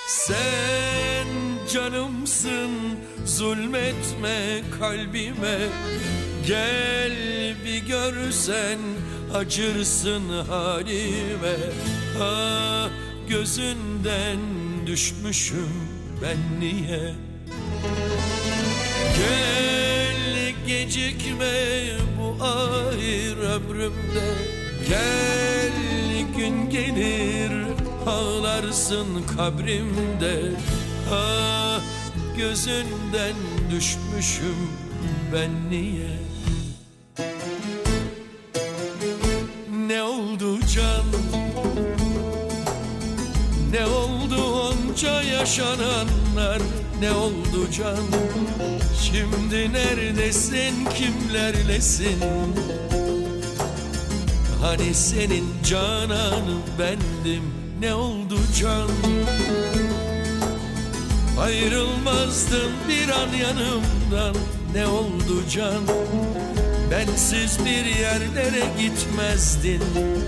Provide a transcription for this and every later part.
Sen canımsın, zulmetme kalbime. Gel bir görsen acırsın halime. Ah, gözünden düşmüşüm ben niye? Gel gecikme bu ahir ömrümde. Gel gün gelir ağlarsın kabrimde. Ah, gözünden düşmüşüm ben niye? Ne oldu can? Ne oldu onca yaşananlar? Ne oldu can? Şimdi neredesin, kimlerlesin? Hani senin cananın bendim. Ne oldu can? Ayrılmazdın bir an yanımdan. Ne oldu can? Bensiz bir yerlere gitmezdin.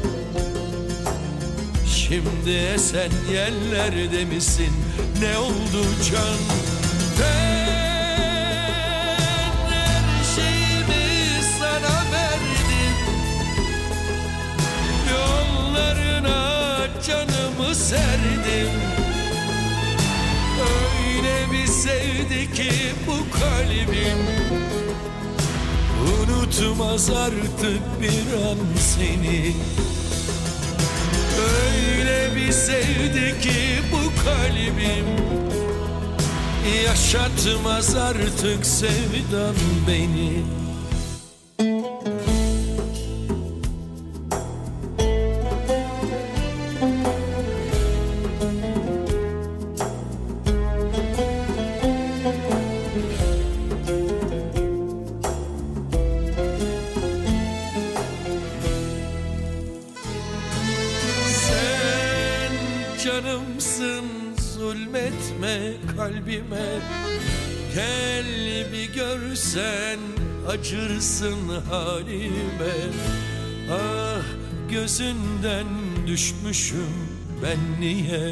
Şimdi esen yerlerde misin? Ne oldu can? Ben her şeyimi sana verdim. Yollarına canımı serdim. Öyle bir sevdi ki bu kalbim, unutmaz artık bir an seni. Öyle bir sevdi ki bu kalbim, yaşatmaz artık sevdan beni. Canımsın, zulmetme kalbime. Gel bir görsen acırsın halime. Ah, gözünden düşmüşüm ben niye?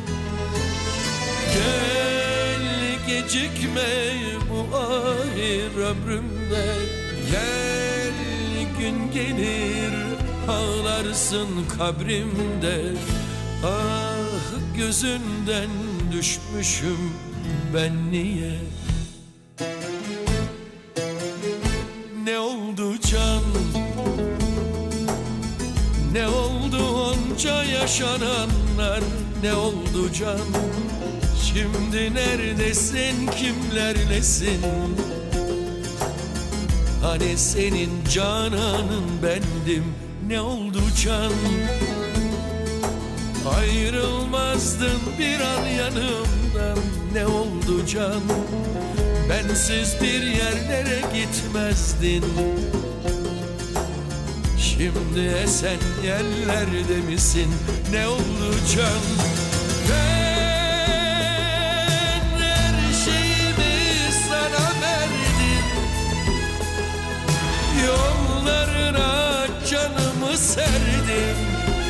Gel gecikme bu ahir ömrümde. Gel gün gelir ağlarsın kabrimde. Ah, gözünden düşmüşüm ben niye? Ne oldu can? Ne oldu onca yaşananlar? Ne oldu can? Şimdi neredesin, kimlerlesin? Hani senin cananın bendim. Ne oldu can? Ayrılmazdın bir an yanımdan. Ne oldu can? Bensiz bir yerlere gitmezdin. Şimdi esen yerlerde misin? Ne oldu can? Ben her şeyimi sana verdim. Yollarına canımı serdim.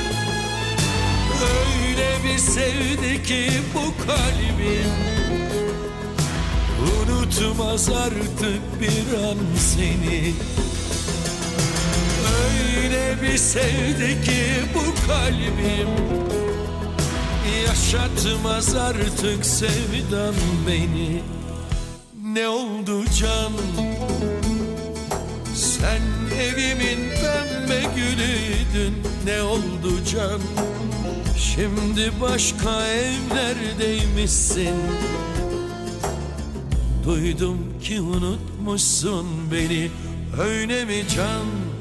Öyle bir sevdi ki bu kalbim, unutmaz artık bir an seni. Öyle bir sevdi ki bu kalbim, yaşatmaz artık sevdan beni. Ne oldu can? Sen evimin pembe gülüydün. Ne oldu can? Şimdi başka evlerdeymişsin. Duydum ki unutmuşsun beni. Öyle mi can?